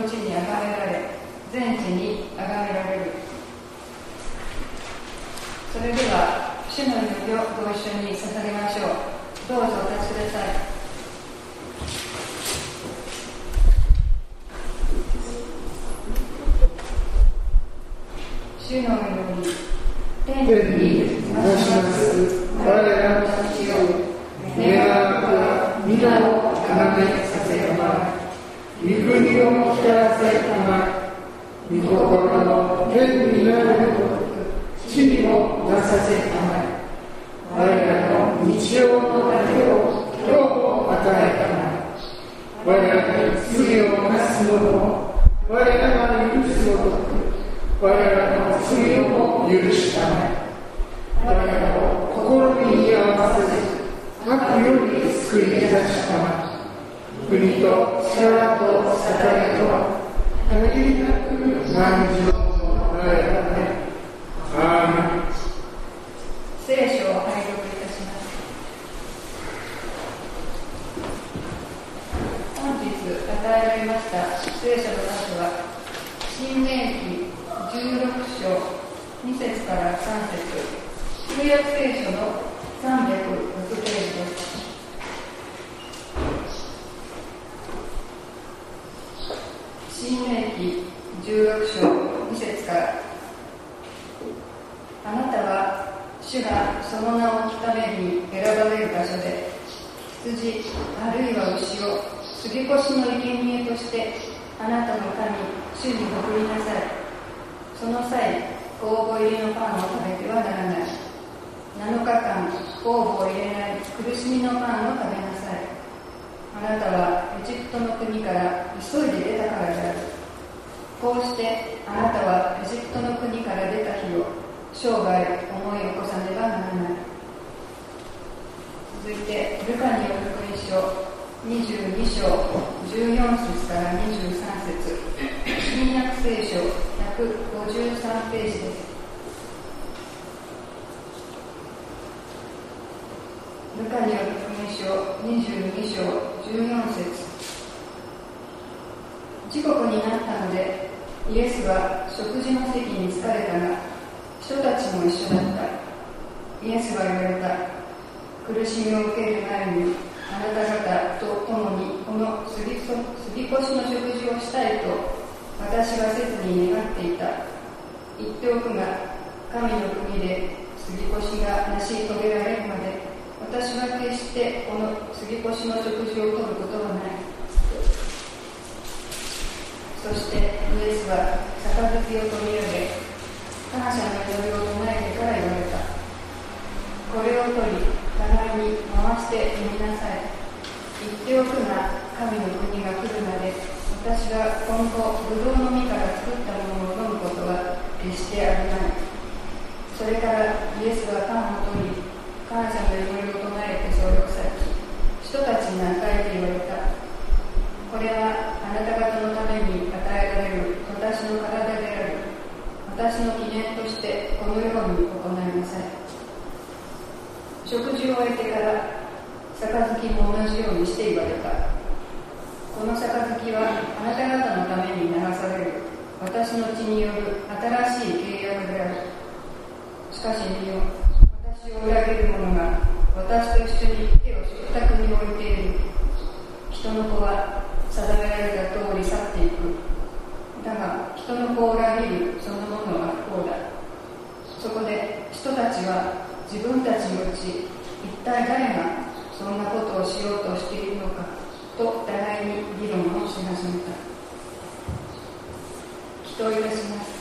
の地にあがめられ、全地にあがめられる。それでは主の祈りをご一緒に捧げましょう。どうぞお立ちください。主の祈り。天にまします我らの父よ、願わくは皆をあがめさせたまえ、御国を光らせたまえ、御心の天になるごとく地にもなさせたまえ。我らの日曜の糧を今日も与えたまえ。我らに罪を犯す者を我らが許すごとく我らの罪をも許したまえ。我らを心に居合わせず悪より救い出したまえ。国と力と栄とは限りなく何時もなれたね。アーメン。聖書を拝読いたします。本日与えられました聖書の箇所は新明記16章2節から3節、旧約聖書の306ページです。新明記16章2節から、あなたは主がその名を聞くために選ばれる場所で、羊あるいは牛を杉越の生贄としてあなたの神主に送りなさい。その際、酵母入りのパンを食べてはならない。7日間酵母を入れない苦しみのパンを食べなさい。あなたはエジプトの国から急いで出たからである。こうしてあなたはエジプトの国から出た日を生涯思い起こさねばならない。続いてルカによる福音書22章14節から23節、新約聖書153ページです。ルカによる福音書22章14節、時刻になったのでイエスは食事の席に疲れたが人たちも一緒だった。イエスは言われた。苦しみを受ける前にあなた方と共にこの杉越の食事をしたいと私は切に願っていた。言っておくが、神の国で杉越が成し遂げられるまで私は決してこの杉越の食事をとることはない。そしてイエスは杯を取り上げ、感謝の祈りを唱えてから言われた。これを取り、互いに回して飲みなさい。言っておくが、神の国が来るまで、私が今後、ブドウの実から作ったものを飲むことは決してあるまい。それからイエスはパンを取り、感謝の祈りを唱えてそれを裂き、人たちに与えて言われた。これはあなた方のために与えられる私の体である。私の記念としてこのように行いなさい。食事を終えてから杯も同じようにして言われた。この杯はあなた方のために流される私の血による新しい契約である。しかし見よ、私を裏切る者が私と一緒に手を食卓に置いている。人の子は定められた通り去っていく。だが人の子を裏切るその者は不幸だ。そこで人たちは自分たちのうち一体誰がそんなことをしようとしているのかと互いに議論をし始めた。祈祷いたします。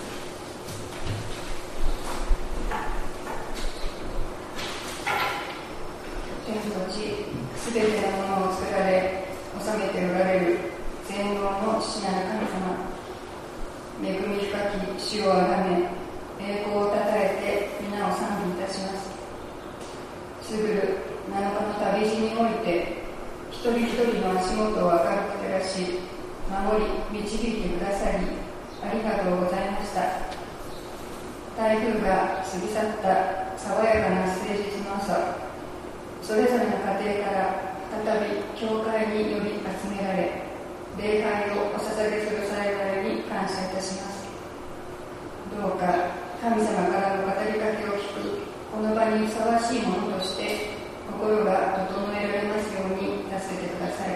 天と地すべてのものを作られ治めておられる全能の父なる神様、恵み深き主をあがめ栄光をたたえて皆を賛美いたします。すぐる7日の旅路において一人一人の足元を明るく照らし守り導いてくださりありがとうございました。台風が過ぎ去った爽やかな誠実の朝、それぞれの家庭から再び教会により集められ、 礼拝をお捧げする幸いに感謝いたします。どうか神様からの語りかけを聞くこの場にふさわしいものとして心が整えられますように助けてください。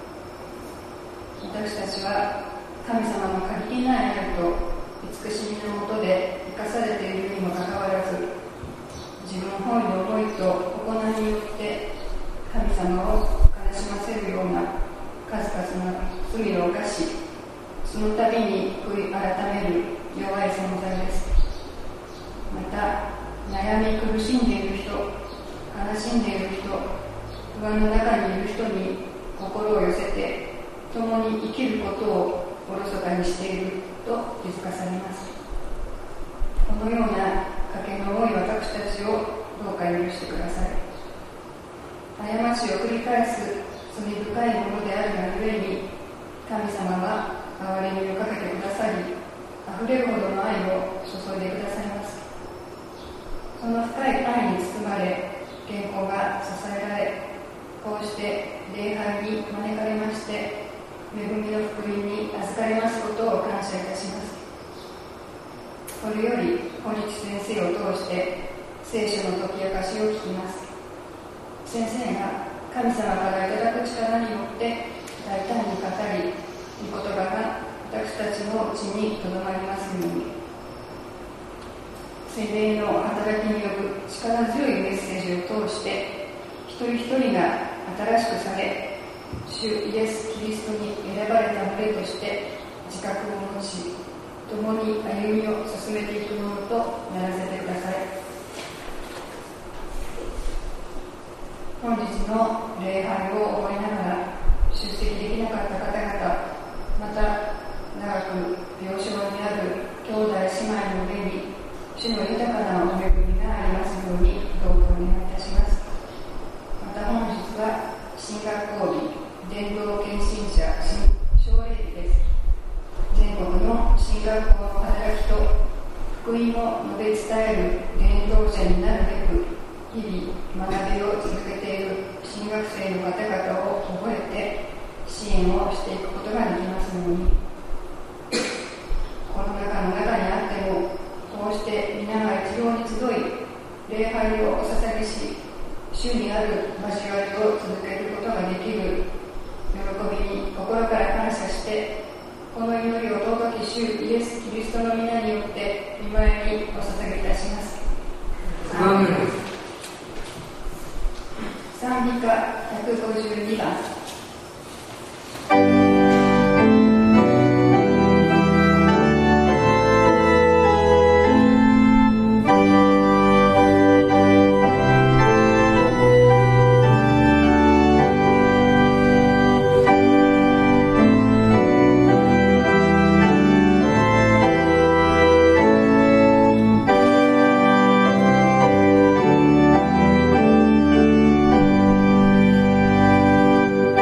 私たちは神様の限りない愛と慈しみのもとで生かされているにもかかわらず、自分本位の思いと行いによって神様を悲しませるような数々の罪を犯し、その度に悔い改める弱い存在です。また悩み苦しんでいる人、悲しんでいる人、不安の中にいる人に心を寄せて共に生きることをおろそかにしていると気づかされます。このような賭けの多い私たちをどうか許してください。過ちを繰り返す罪深いものであるがゆえに、神様は憐れみをかけてくださり、あふれるほどの愛を注いでくださいます。その深い愛に包まれ、健康が支えられ、こうして礼拝に招かれまして、恵みの福音に預かりますことを感謝いたします。これより小日先生を通して聖書の解き明かしを聞きます。先生が神様からいただく力によって大胆に語り、御言葉が私たちのうちにとどまりますように。聖霊の働きによる力強いメッセージを通して一人一人が新しくされ、主イエス・キリストに選ばれた群れとして自覚を持ち、共に歩みを進めていくものとならせてください。本日の礼拝を終えながら出席できなかった方々、また長く病床にある兄弟姉妹の上に主の豊かなお恵みがありますようにどうかお願いいたします。また本日は新学校日、伝道献身者奨励日です。全国の新学校の働きと福音を述べ伝える伝道者になるべく日々学びを続けている新学生の方々を覚えて支援をしていくことができますように。コロナ禍の中にあっても、こうして皆が一堂に集い礼拝をお捧げし、主にある交わりを続けることができる喜びに心から感謝して、この祈りを尊き主イエス・キリストの皆によって御前にお捧げいたします。アーメン。賛美歌152番。 「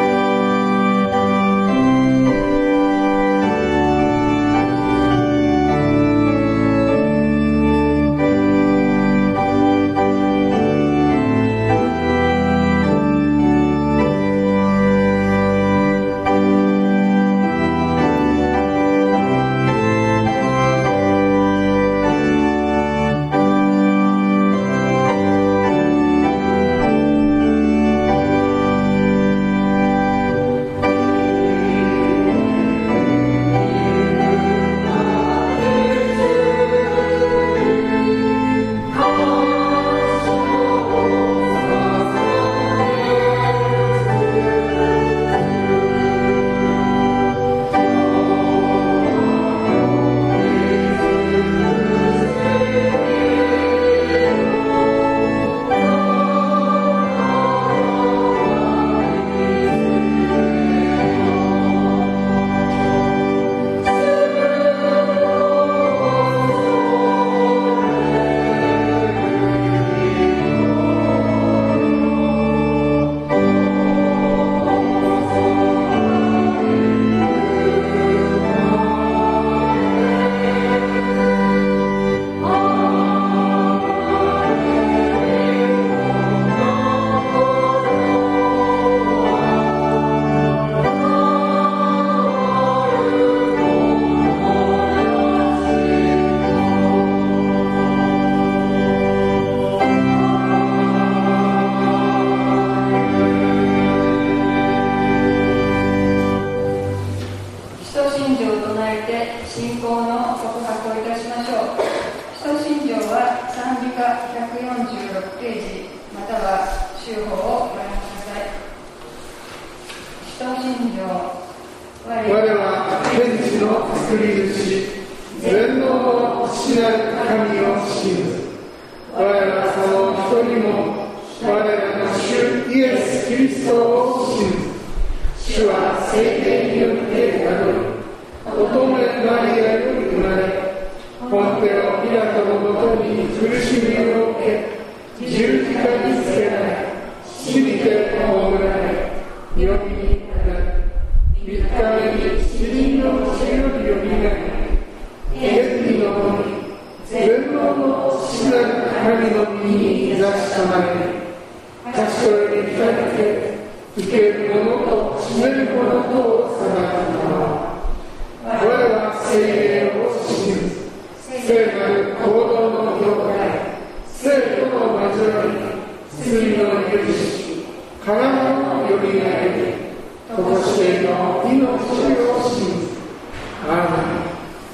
信仰の告白をいたしましょう。使徒信条は賛美歌146ページまたは修法をご覧ください。使徒信条、 我は天地の作り主、全能の父なる神を信ず。我らその一人も我らの主イエス・キリストを信ず。主は聖霊によって宿り、乙女マリアより生まれ、ポンテオ・ピラトのもとに苦しみを受け、十字架につけられ、死にて葬られ、よみになり、3日目に死人のうちよりよみがえり、天に昇り、全能の父なる神の身に座しさまれ、立ち取りに二人で、受ける者と死ねる者とを裁く者。我は聖霊を信ず。聖なる行動の教会、聖徒の交わり、罪の許し、体のよみがえり、とこしての命を信ず。アーメン。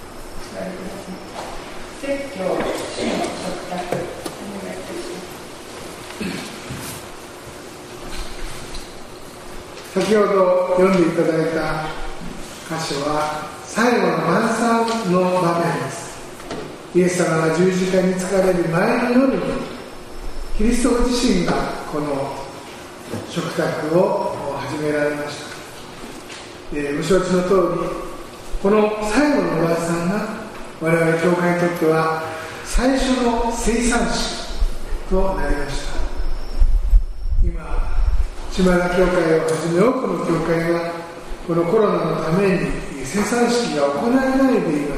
説教、主の食卓、お願いいたします。 先ほど読んでいただいた箇所は最後の晩餐の場面です。イエス様が十字架につかれる前の夜にキリストご自身がこの食卓を始められました。ご承知の通り、この最後の晩餐が我々教会にとっては最初の生産式となりました。今島田教会をはじめ多くの教会はこのコロナのために生産式が行われないでいます。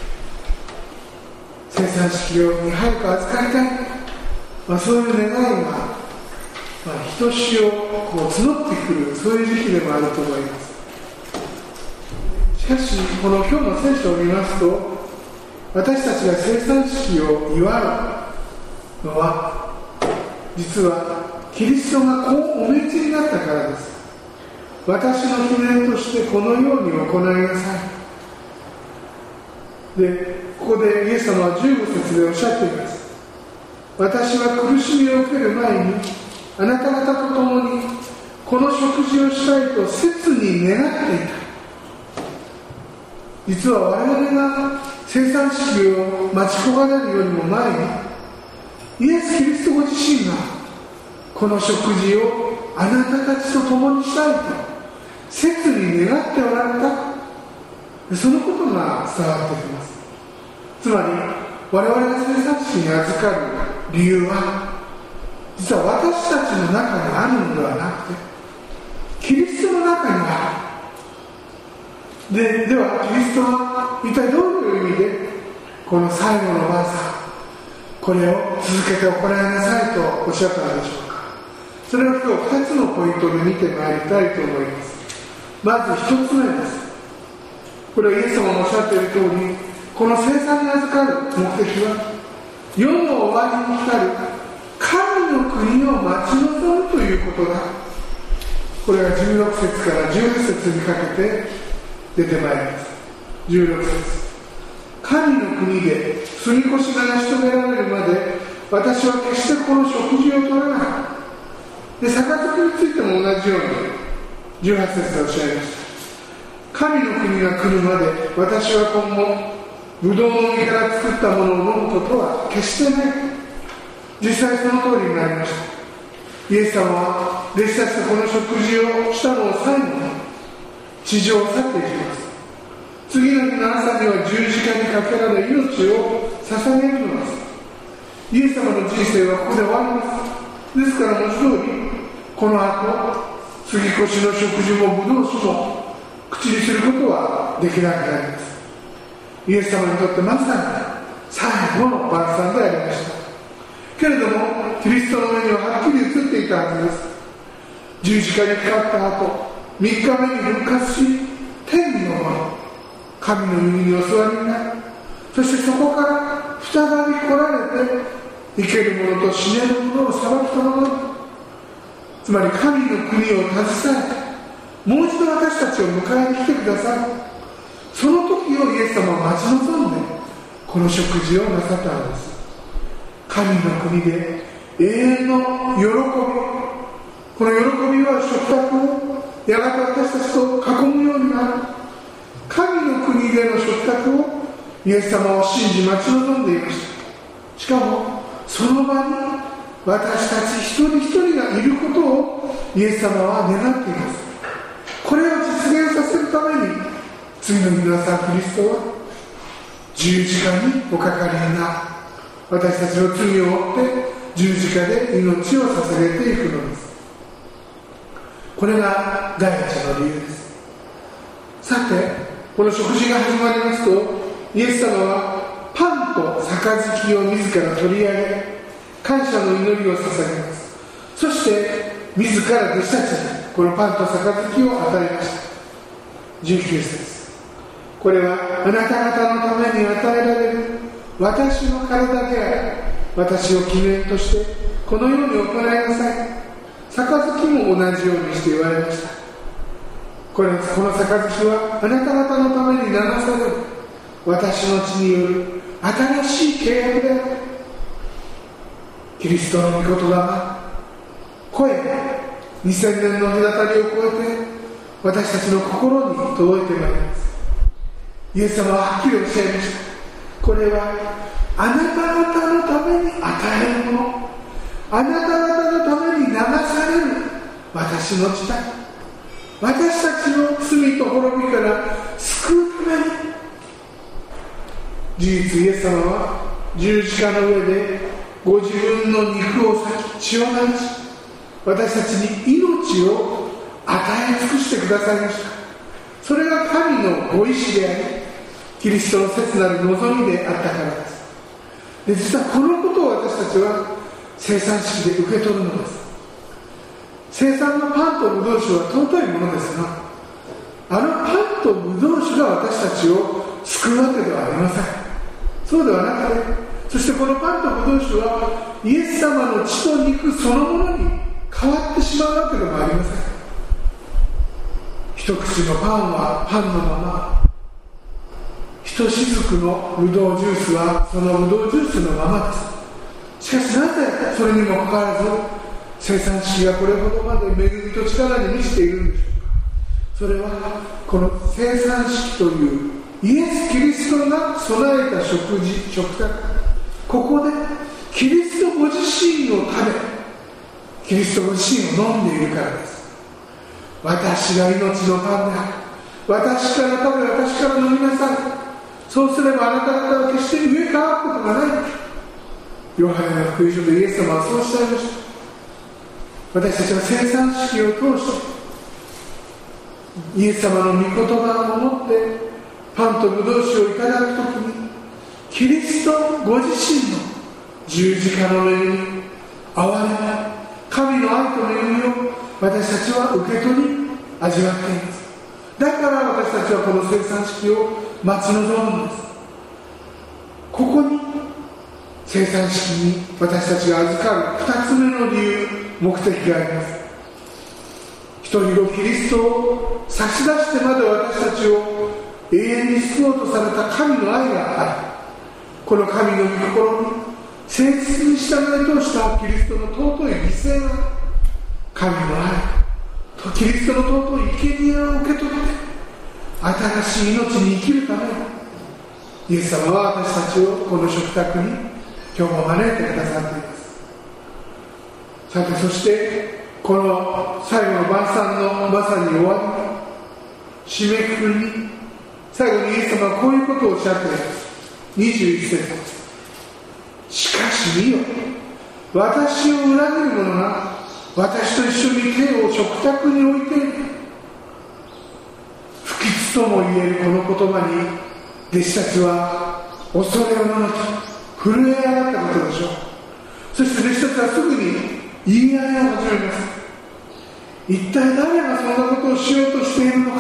生産式に早く預かりたい、そういう願いが、ひとしお募ってくる、そういう時期でもあると思います。しかしこの今日の聖書を見ますと、私たちが生産式を祝うのは実はキリストがこうお召ちになったからです。私の記念としてこのように行いなさい。で、ここでイエス様は15節でおっしゃっています。私は苦しみを受ける前にあなた方と共にこの食事をしたいと切に願っていた。実は我々が生産式を待ち焦がれるよりも前に、イエス・キリストご自身がこの食事をあなたたちと共にしたいと切に願っておられた。そのことが伝わってきます。つまり我々が生産式に預かる理由は、実は私たちの中にあるのではなくてキリストの中にある。ではキリストは一体どういう意味でこの最後の晩餐、これを続けて行いなさいとおっしゃったのでしょうか。それを今日2つのポイントで見てまいりたいと思います。まず1つ目です。これはイエス様がおっしゃっている通り、この生産に預かる目的は世の終わりに来る神の国を待ち望むということだ。これが16節から18節にかけて出てまいります。16節、神の国で住み越しが成し遂げられるまで私は決してこの食事を取らない。で、杯についても同じように18節でおっしゃいました。神の国が来るまで私は今後ブドウの実から作ったものを飲むことは決してない。実際その通りになりました。イエス様は弟子たちとこの食事をしたのを最後に地上を去っていきます。次の日の朝には十字架にかけられ命を捧げるのです。イエス様の人生はここで終わります。ですから文字通り、この後杉越の食事もブドウ酒も口にすることはできなくなります。イエス様にとってまさに最後の晩餐でありました。けれどもキリストの目にははっきり映っていたはずです。十字架にかかった後3日目に復活し、天に昇り神の右にお座りになる。そしてそこから再び来られて生ける者と死ねる者を裁きたまわる。つまり神の国を携えてもう一度私たちを迎えに来てください。 その時をイエス様は待ち望んでこの食事をなさったのです。神の国で永遠の喜び、この喜びは食卓をやがて私たちと囲むようになる。神の国での食卓をイエス様を信じ待ち望んでいました。しかもその場に私たち一人一人がいることをイエス様は願っています。これを実現させるために次の日の朝キリストは十字架におかかりになる。私たちの罪を負って十字架で命を捧げていくのです。これが第一の理由です。さて、この食事が始まりますと、イエス様はパンと杯を自ら取り上げ、感謝の祈りを捧げます。そして自ら弟子たちにこのパンと杯を与えました。19節、これはあなた方のために与えられる私の体である。私を記念としてこのように行いなさい。杯も同じようにして言われました。この杯はあなた方のために流される私の血による新しい契約である。キリストの御言葉が声2000年の隔たりを超えて私たちの心に届いてまいります。イエス様ははっきりおっしゃいました。これはあなた方のために与えるもの、あなた方のために流される私の血だ。私たちの罪と滅びから救うために。事実イエス様は十字架の上でご自分の肉を裂き血を流し、私たちに命を与え尽くしてくださいました。それが神のご意志であり、キリストの切なる望みであったからです。で、実はこのことを私たちは生産式で受け取るのです。生産のパンとブドウ酒は尊いものですが、あのパンとブドウ酒が私たちを救うわけではありません。そうではなくて、そしてこのパンとブドウ酒はイエス様の血と肉そのものに変わってしまうわけでもありません。一口のパンはパンのまま、ひとしずくのブドウジュースはそのブドウジュースのままです。しかしなぜそれにもかかわらず生産式がこれほどまで恵みと力に満ちているんでしょうか。それはこの生産式というイエス・キリストが備えた食卓、ここでキリストご自身を食べ、キリストご自身を飲んでいるからです。私が命のパンである。私から食べ、私から飲みなさい。そうすればあなた方は決して上変わることがない。ヨハネの福音書でイエス様はそうおっしゃいました。私たちは生産式を通してイエス様の御言葉を持ってパンとブドウ酒をいただくときに、キリストご自身の十字架の恵み、憐れみ、神の愛と恵みを私たちは受け取り味わっています。だから私たちはこの生産式を待ち望むのです。ここに生産式に私たちが預かる2つ目の理由、目的があります。一人のキリストを差し出してまで私たちを永遠に救おうとされた神の愛がある。この神の御心に誠実に従い通したキリストの尊い犠牲が、神の愛とキリストの尊い生贄を受け取って新しい命に生きるために、イエス様は私たちをこの食卓に今日も招いてくださっています。さて、そしてこの最後の晩餐のまさに終わり、締めくくりに最後にイエス様はこういうことをおっしゃっています。21節、しかし見よ、私を裏切る者が私と一緒に手を食卓に置いている。不吉とも言えるこの言葉に弟子たちは恐れをののき震え上がったことでしょう。そして弟子たちはすぐに言い合いを始めます。一体誰がそんなことをしようとしているのか。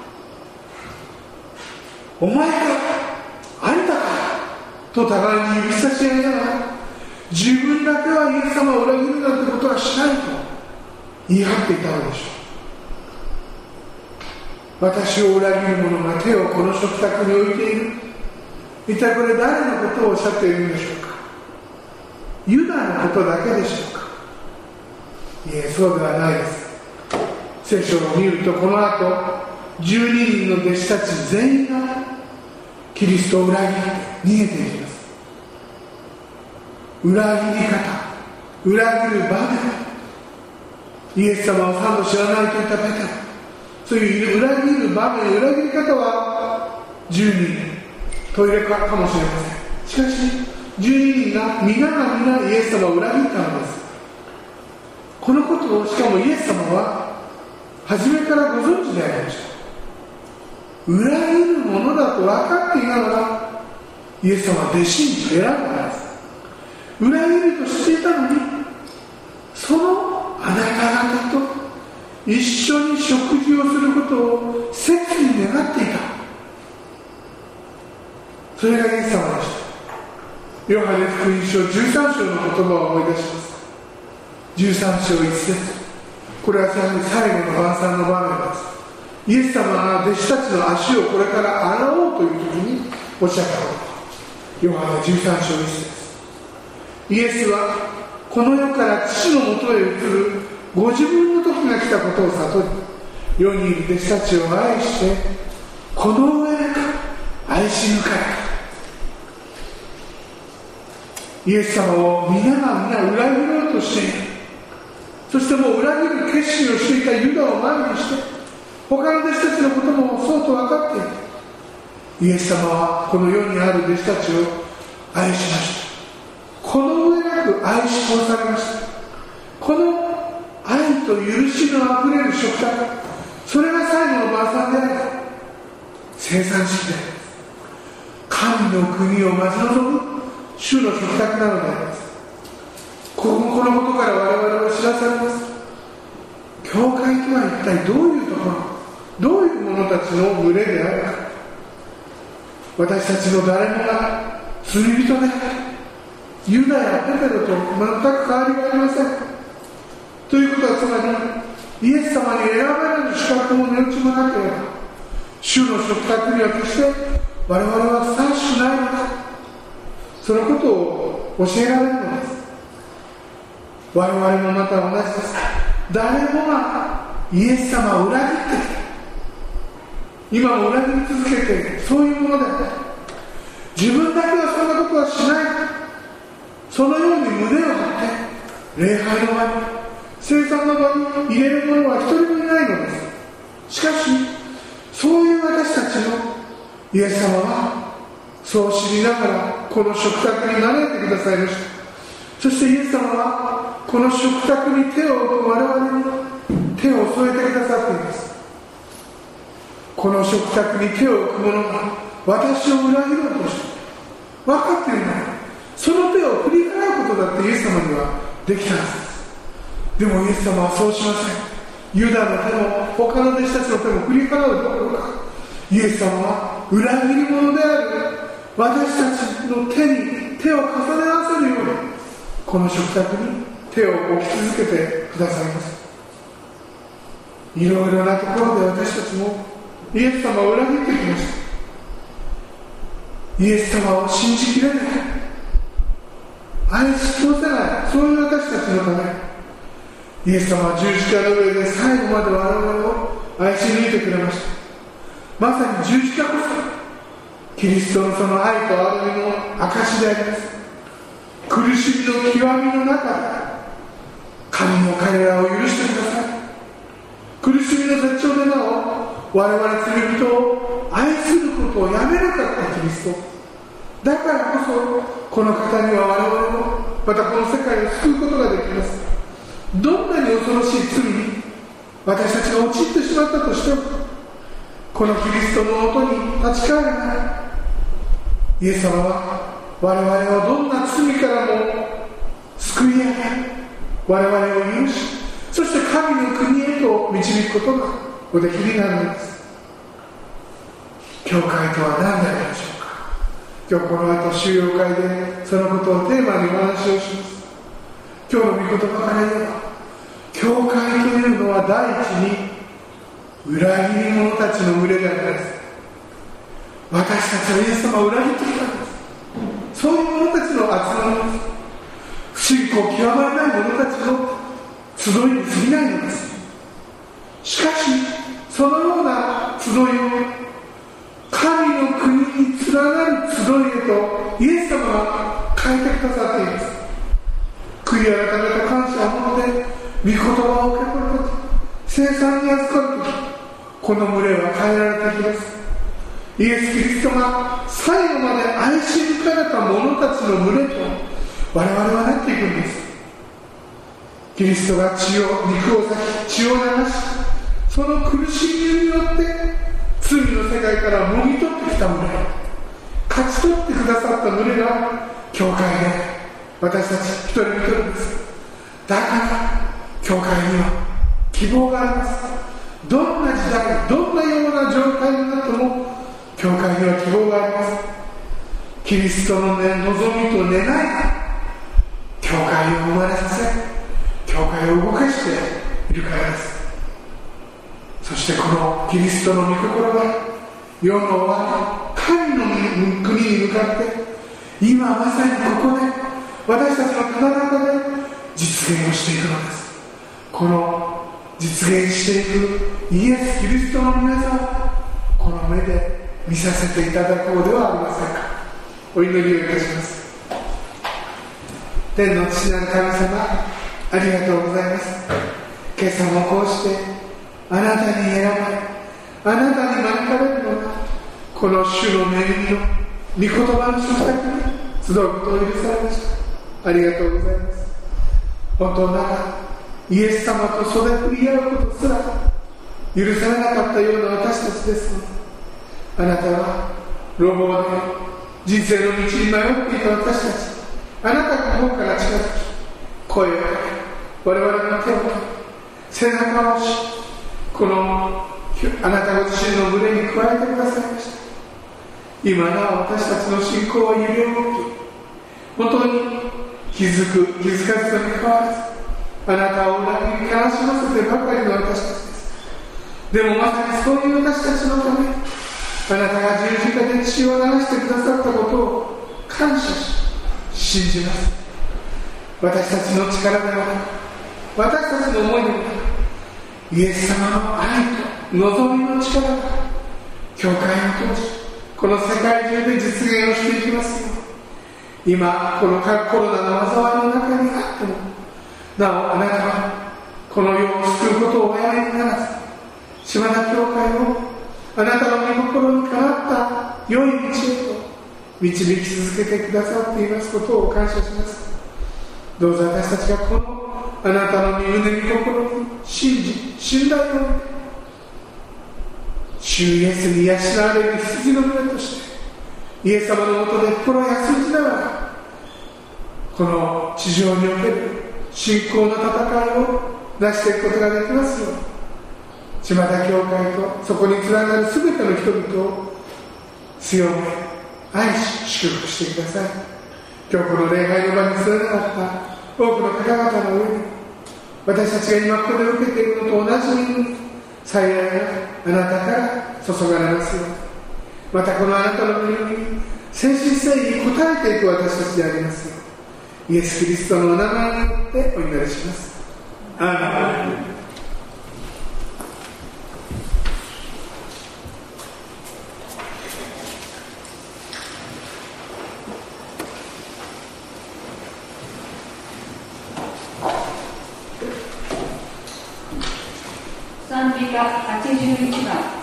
お前か、あんたかと互いに指差し合いながら、自分だけはイエス様を裏切るなんてことはしないと言い張っていたのでしょう。 私を裏切る者が手をこの食卓に置いている。一体これ誰のことをおっしゃっているんでしょうか。ユダのことだけでしょうか。いえ、そうではないです。聖書を見ると、この後12人の弟子たち全員がキリストを裏切って逃げていきます。裏切り方、裏切る場面、イエス様を3度知らないと言ったペテロ、そういう裏切る場面、裏切り方は10人トイレかもしれません。しかし12人が皆イエス様を裏切ったのです。このことをしかもイエス様は初めからご存知でありました。裏切るものだと分かっていながらイエス様は弟子に選んだんです。裏切ると知っていたのに、そのあなた方と一緒に食事をすることを切に願っていた。それがイエス様でした。ヨハネ福音書13章の言葉を思い出します。13章1節、これは最後の晩餐の場面です。イエス様が弟子たちの足をこれから洗おうという時におっしゃったこと。ヨハネ13章1節、イエスはこの世から父のもとへ移るご自分の時が来たことを悟り、世にいる弟子たちを愛してこの上なく愛し抜かれた。イエス様を皆が裏切ろうとしている。そしてもう裏切る決心をしていたユダを前にして他の弟子たちのこともそうと分かっている。イエス様はこの世にある弟子たちを愛しました。この上なく愛し通されました。この愛と許しのあふれる食卓、それが最後の晩餐である。生産式であります。神の国を待ち望む主の食卓なのであります。このことから我々は知らされます。教会とは一体どういうところ、どういう者たちの群れであるか。私たちの誰もが罪人である。ユダやペテロと全く変わりがありません。ということは、つまりイエス様に選ばれる資格も値打ちもなければ、主の食卓には決して我々はふさわしくないのだ、そのことを教えられるのです。我々もまた同じです。誰もがイエス様を裏切ってきた。今も裏切り続けている、そういうものである。自分だけはそんなことはしない。そのように胸を張って礼拝の場に、聖餐の場に入れる者は一人もいないのです。しかしそういう私たちのイエス様はそう知りながらこの食卓に招いてくださいました。そしてイエス様はこの食卓に手を置く我々に手を添えてくださっています。この食卓に手を置く者が私を裏切ろうとして分かっているなら、その手を振り払うことだってイエス様にはできたはずです。でもイエス様はそうしません。ユダの手も他の弟子たちの手も振り払うどころか、イエス様は裏切り者である私たちの手に手を重ね合わせるようにこの食卓に手を置き続けてくださいます。いろいろなところで私たちもイエス様を裏切ってきました。イエス様を信じきれない、愛し通せない、そういう私たちのため、イエス様は十字架の上で最後まで我々を愛し抜いてくれました。まさに十字架こそキリストのその愛と憐れみの証であります。苦しみの極みの中で神の彼らを許してください。苦しみの絶頂でなお我々罪人を愛することをやめなかったキリストだからこそ、この方には我々もまたこの世界を救うことができます。どんなに恐ろしい罪に私たちが陥ってしまったとしても、このキリストのもとに立ち返るなら、イエス様は我々をどんな罪からも救い上げ、我々を許し、そして神の国へと導くことがおできになるのです。教会とは何でありましょうか。今日この後収容会でそのことをテーマにお話をします。今日の御言葉から言えば、教会というのは第一に裏切り者たちの群れであります。私たちはイエス様を裏切ってきたんです。そういう者たちの集まりです。不信仰極まらない者たちの集いに過ぎないのです。しかしそのような集いを神の国に連なる集いへとイエス様が変えてくださっています。悔い改めと感謝を持って御言葉を受け取るとき、聖餐に預かるとき、この群れは変えられてきます。イエス・キリストが最後まで愛し抜かれた者たちの群れと我々はなっていくんです。キリストが肉を裂き血を流し、その苦しみによって罪の世界からもぎ取ってきた群れ、勝ち取ってくださった群れが教会で私たち一人一人です。だから教会には希望があります。どんな時代、どんなような状態になっても教会には希望があります。キリストの、望みと願いが教会を生まれさせ、教会を動かしているからです。そしてこのキリストの御心が世の終わり、神の国に向かって今まさにここで私たちのただ中で実現をしていくのです。この実現していくイエス・キリストの皆さん、この目で見させていただこうではありませんか。お祈りをいたします。天の父なる神様、ありがとうございます。今朝もこうしてあなたに選ばれ、あなたに招かれるのがこの主の恵みの御言葉の食卓に集うことを許されました。ありがとうございます。本当ならイエス様と袖振り合うことすら許されなかったような私たちですので、あなたは路傍で人生の道に迷っていた私たち、あなたの方から近づき、声をかけ、我々の手をかけ、背中を押し、このあなたご自身の群れに加えてくださいました。今なお私たちの信仰は揺れ動き、本当に気づかずとにかかわらず、あなたを裏切り悲しませてばかりの私たちです。でもまさにそういう私たちのため、あなたが十字架で血を流してくださったことを感謝し信じます。私たちの力ではなく、私たちの思いでもなく、イエス様の愛と望みの力が教会を通しこの世界中で実現をしていきますよう、今このコロナの災いの中にあってもなおあなたはこの世を救うことをおやめにならず、島田教会をあなたの御心にかなった良い道へと導き続けてくださっていますことを感謝します。どうぞ私たちがこのあなたの御胸御心に信じ信頼を持って主イエスに養われる羊の群れとしてイエス様のもとで心を休みながらこの地上における信仰の戦いを成していくことができますよう、島田教会とそこに連なる全ての人々を強め愛し祝福してください。今日この礼拝の場に連れなかった多くの方々の上に私たちが今ここで受けているのと同じに幸いがあなたから注がれますように、またこのあなたの御指に誠心誠意に応えていく私たちでありますよう、イエス・キリストのお名前によってお祈りします。アーメン。 賛美歌81番。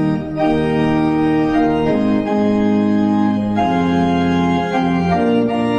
「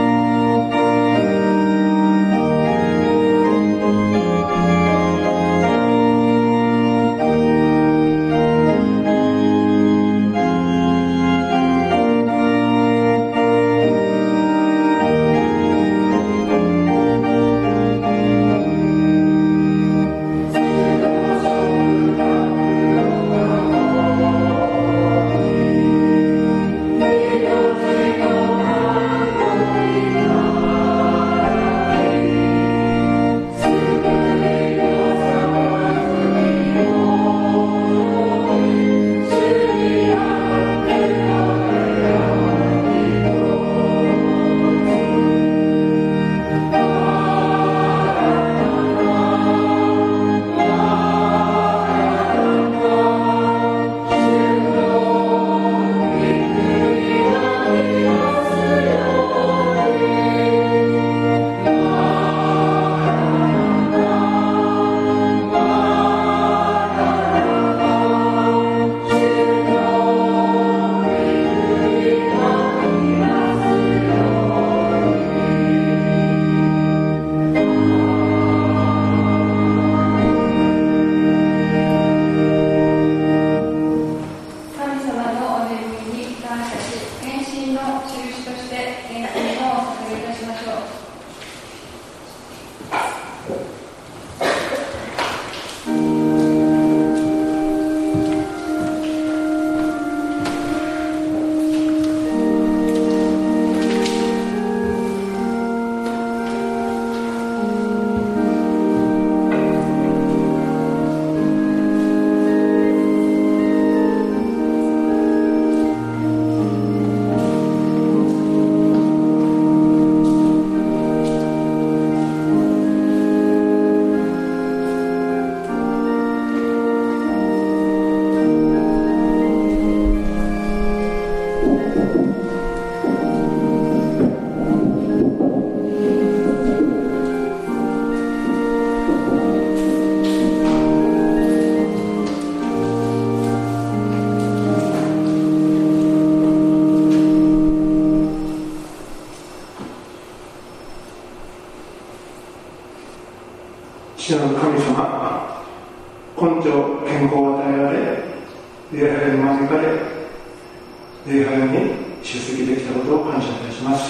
神様、根性健康を与えられ、礼拝に招かれ、礼拝に出席できたことを感謝いたします。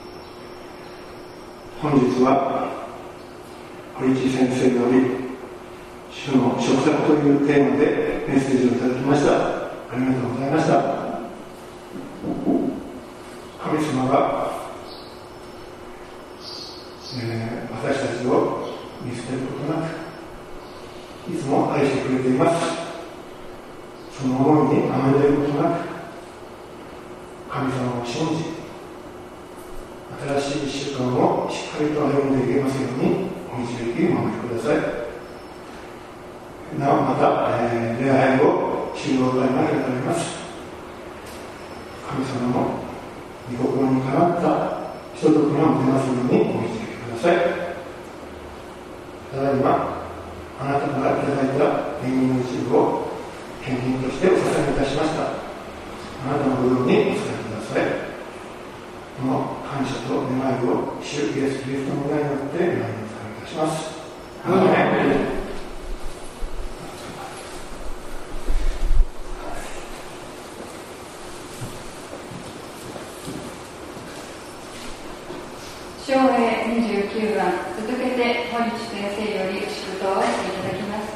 本日は堀内先生より主の食卓というテーマでメッセージをいただきました。ありがとうございました。神様が、私たちを見捨てることなくいつも愛してくれています。その思いに甘えることなく神様を信じ、新しい1週間をしっかりと歩んでいけますようにお導きお守りください。なおまた、礼拝後修行会が開かれます。神様の御心にかなったひとときが持てますようにお導きください。ただいまあなたからいただいた年金の一部を献金としてお捧げいたしました。あなたのご用にお伝えください。この感謝と願いを主イエス・キリストの皆によって願いをお伝えいたします。アーメン。 昭和29番、続けて堀内先生より祝祷をしていただきます。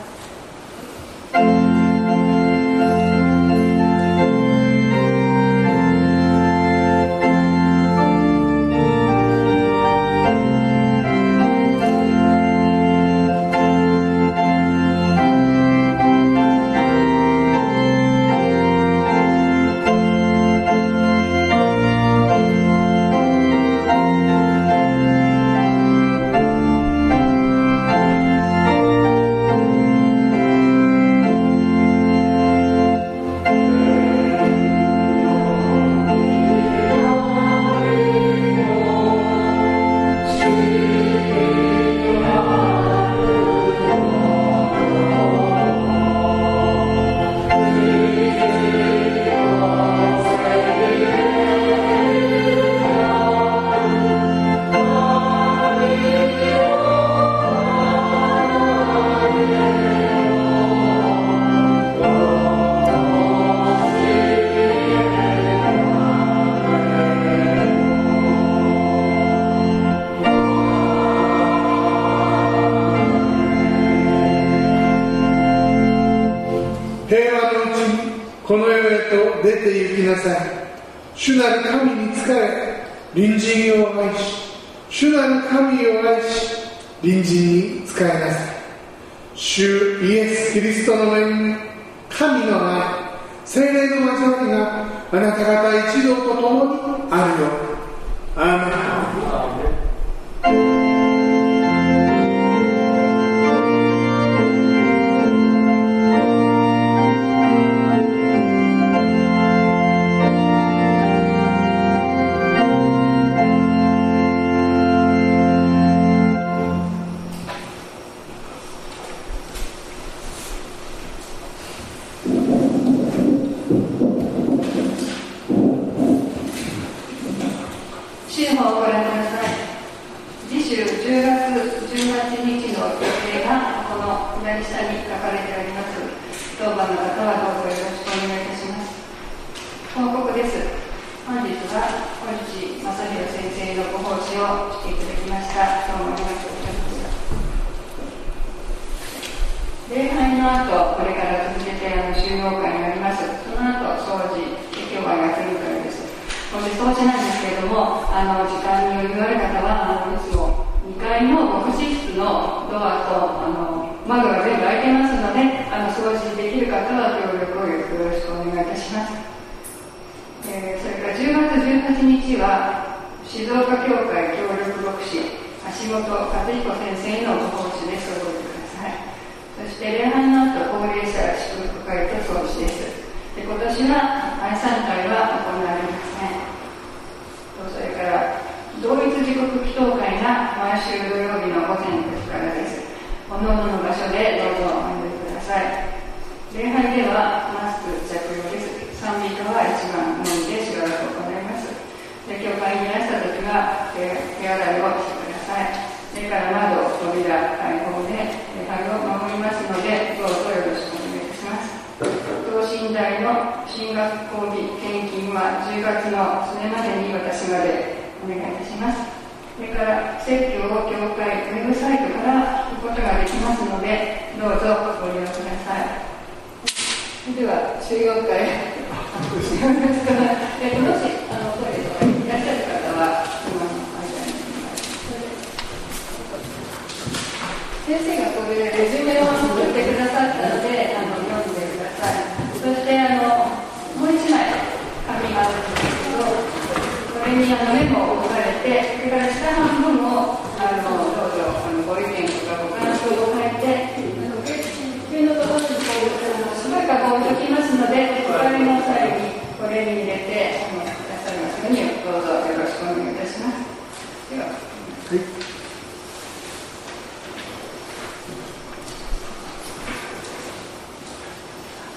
この世へと出て行きなさい。主なる神に仕え、隣人を愛し、主なる神を愛し、隣人に仕えなさい。主イエス・キリストの恵み、神の愛、聖霊の交わりがあなた方一同と共にあるように。アーメン。 手洗いをしてください。それから窓、扉、開放で換学校日献金は10月のそれまでに私までお願いいたします。それから説教を教会ウェブサイトから聞くことができますので、どうぞご利用ください。それでは修行会もしトイレとかいらっしゃる方は今の間に先生がこれレジュメを作ってくださったので読んでください。そしてもう一枚紙があるんですけど、これにメモを書かれて、それから下半分をどうぞご意見とかご感想を書いて、上のところに白い箱を置いておきますので、お帰りの際にこれに入れてくださいますようにどうぞよろしくお願いいたします。では。 はい。